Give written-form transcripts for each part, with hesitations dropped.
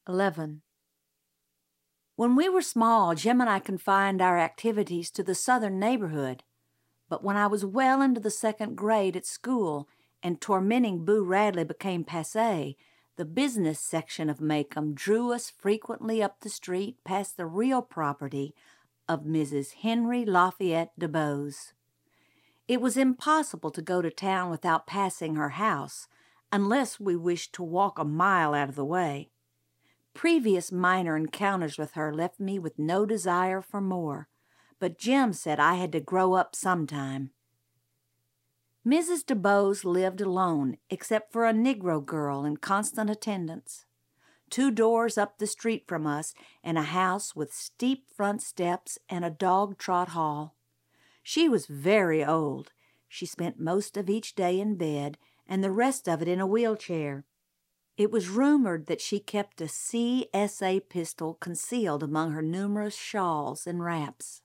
11. When we were small, Jim and I confined our activities to the southern neighborhood. But when I was well into the second grade at school and tormenting Boo Radley became passé, the business section of Macomb drew us frequently up the street past the real property of Mrs. Henry Lafayette DuBose. It was impossible to go to town without passing her house, unless we wished to walk a mile out of the way. Previous minor encounters with her left me with no desire for more, but Jim said I had to grow up sometime. Mrs. DuBose lived alone, except for a Negro girl in constant attendance. 2 doors up the street from us, in a house with steep front steps and a dog-trot hall. She was very old. She spent most of each day in bed, and the rest of it in a wheelchair. It was rumored that she kept a CSA pistol concealed among her numerous shawls and wraps.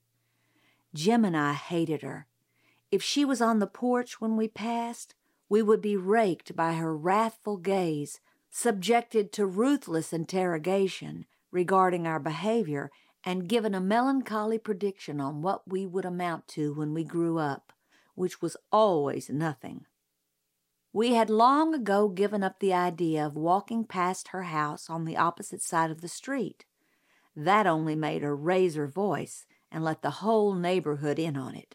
Jim and I hated her. If she was on the porch when we passed, we would be raked by her wrathful gaze, subjected to ruthless interrogation regarding our behavior, and given a melancholy prediction on what we would amount to when we grew up, which was always nothing. We had long ago given up the idea of walking past her house on the opposite side of the street. That only made her raise her voice and let the whole neighborhood in on it.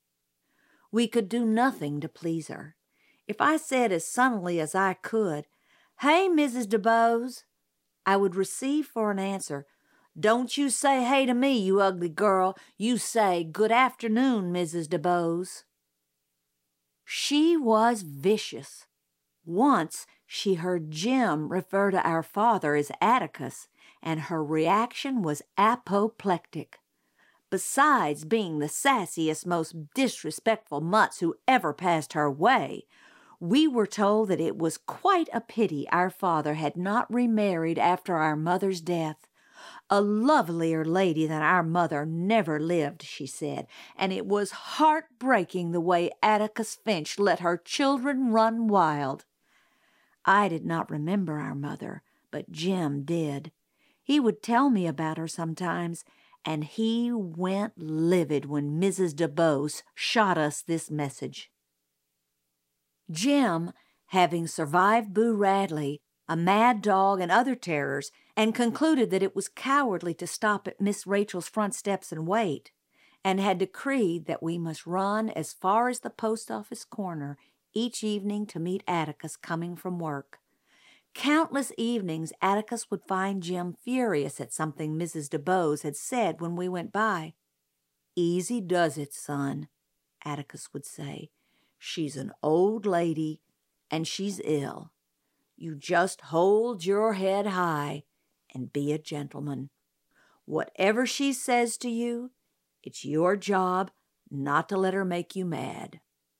We could do nothing to please her. If I said as sunnily as I could, "Hey, Mrs. DuBose," I would receive for an answer, "Don't you say hey to me, you ugly girl. You say, 'Good afternoon, Mrs. DuBose.'" She was vicious. Once she heard Jim refer to our father as Atticus, and her reaction was apoplectic. Besides being the sassiest, most disrespectful mutts who ever passed her way, we were told that it was quite a pity our father had not remarried after our mother's death. A lovelier lady than our mother never lived, she said, and it was heartbreaking the way Atticus Finch let her children run wild. I did not remember our mother, but Jim did. He would tell me about her sometimes, and he went livid when Mrs. DuBose shot us this message. Jim, having survived Boo Radley, a mad dog, and other terrors, and concluded that it was cowardly to stop at Miss Rachel's front steps and wait, and had decreed that we must run as far as the post office corner each evening to meet Atticus coming from work. Countless evenings Atticus would find Jim furious at something Mrs. DuBose had said when we went by. "Easy does it, son," Atticus would say. "She's an old lady, and she's ill. You just hold your head high and be a gentleman. Whatever she says to you, it's your job not to let her make you mad."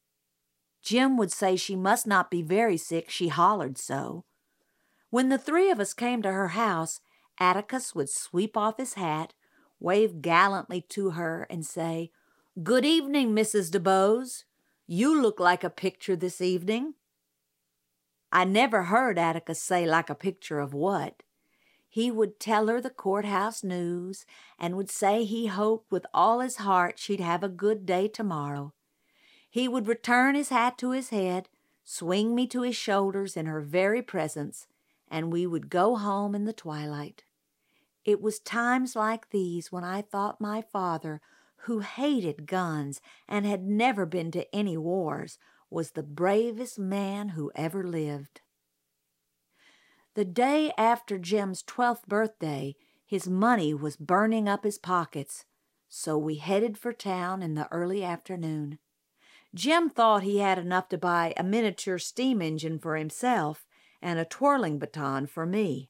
Jim would say she must not be very sick, she hollered so. When the 3 of us came to her house, Atticus would sweep off his hat, wave gallantly to her, and say, "Good evening, Mrs. DuBose. You look like a picture this evening." I never heard Atticus say like a picture of what. He would tell her the courthouse news, and would say he hoped with all his heart she'd have a good day tomorrow. He would return his hat to his head, swing me to his shoulders in her very presence, and we would go home in the twilight. It was times like these when I thought my father, who hated guns and had never been to any wars, was the bravest man who ever lived. The day after Jim's 12th birthday, his money was burning up his pockets, so we headed for town in the early afternoon. Jim thought he had enough to buy a miniature steam engine for himself and a twirling baton for me.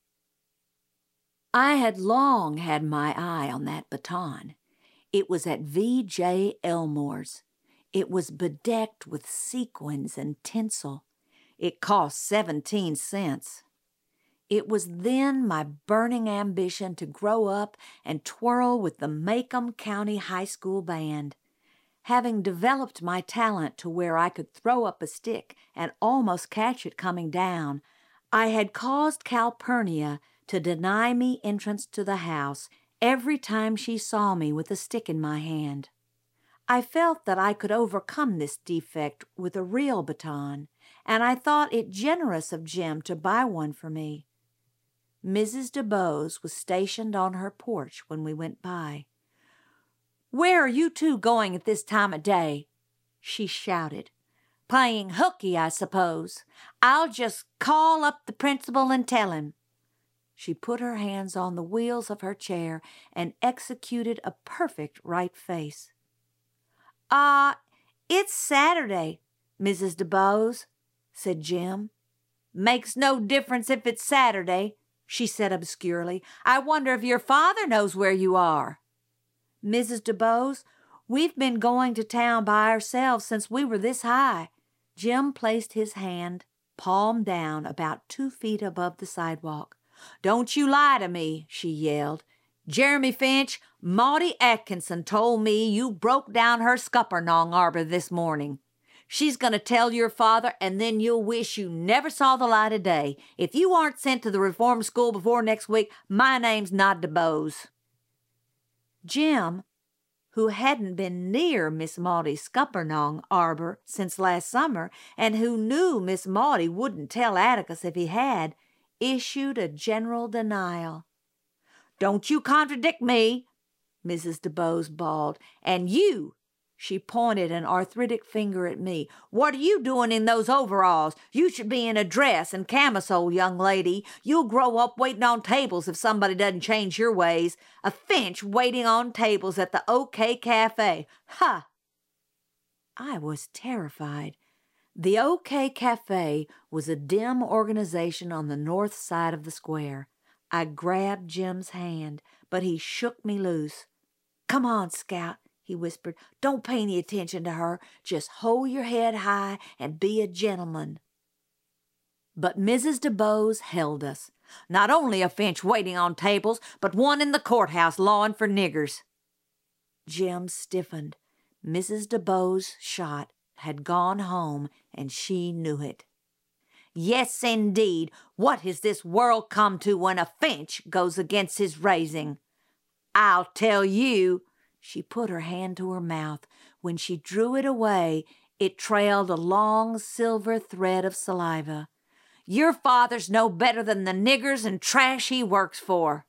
I had long had my eye on that baton. It was at V.J. Elmore's. It was bedecked with sequins and tinsel. It cost 17 cents. It was then my burning ambition to grow up and twirl with the Macomb County High School Band. Having developed my talent to where I could throw up a stick and almost catch it coming down, I had caused Calpurnia to deny me entrance to the house every time she saw me with a stick in my hand. I felt that I could overcome this defect with a real baton, and I thought it generous of Jim to buy one for me. Mrs. DuBose was stationed on her porch when we went by. "Where are you two going at this time of day?" she shouted. "Playing hooky, I suppose. I'll just call up the principal and tell him." She put her hands on the wheels of her chair and executed a perfect right face. It's Saturday, Mrs. DuBose," said Jim. "Makes no difference if it's Saturday," she said obscurely. "I wonder if your father knows where you are." "Mrs. DuBose, we've been going to town by ourselves since we were this high." Jim placed his hand, palm down, about 2 feet above the sidewalk. "Don't you lie to me," she yelled. "Jeremy Finch, Maudie Atkinson told me you broke down her scuppernong arbor this morning. She's going to tell your father, and then you'll wish you never saw the light of day. If you aren't sent to the reform school before next week, my name's not DuBose." Jim, who hadn't been near Miss Maudie's scuppernong arbor since last summer, and who knew Miss Maudie wouldn't tell Atticus if he had, issued a general denial. "Don't you contradict me," Mrs. DuBose bawled. "And you," she pointed an arthritic finger at me, "what are you doing in those overalls? You should be in a dress and camisole, young lady. You'll grow up waiting on tables if somebody doesn't change your ways. A Finch waiting on tables at the OK Cafe. Ha!" I was terrified. The OK Cafe was a dim organization on the north side of the square. I grabbed Jim's hand, but he shook me loose. "Come on, Scout," he whispered. "Don't pay any attention to her. Just hold your head high and be a gentleman." But Mrs. DuBose held us. "Not only a Finch waiting on tables, but one in the courthouse lawing for niggers." Jim stiffened. Mrs. DuBose's shot had gone home, and she knew it. "Yes, indeed. What has this world come to when a Finch goes against his raising? I'll tell you." She put her hand to her mouth. When she drew it away, it trailed a long silver thread of saliva. "Your father's no better than the niggers and trash he works for."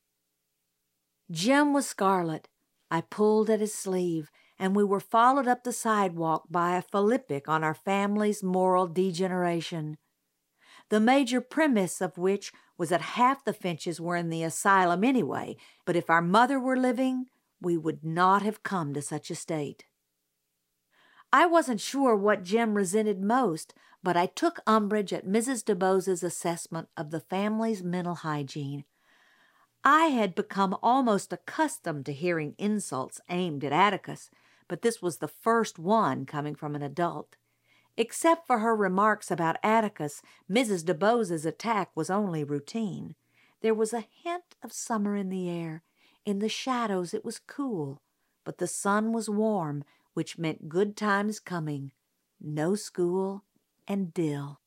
Jim was scarlet. I pulled at his sleeve, and we were followed up the sidewalk by a philippic on our family's moral degeneration, the major premise of which was that half the Finches were in the asylum anyway, but if our mother were living, we would not have come to such a state. I wasn't sure what Jim resented most, but I took umbrage at Mrs. DuBose's assessment of the family's mental hygiene. I had become almost accustomed to hearing insults aimed at Atticus, but this was the first one coming from an adult. Except for her remarks about Atticus, Mrs. DuBose's attack was only routine. There was a hint of summer in the air. In the shadows it was cool, but the sun was warm, which meant good times coming, no school, and dill.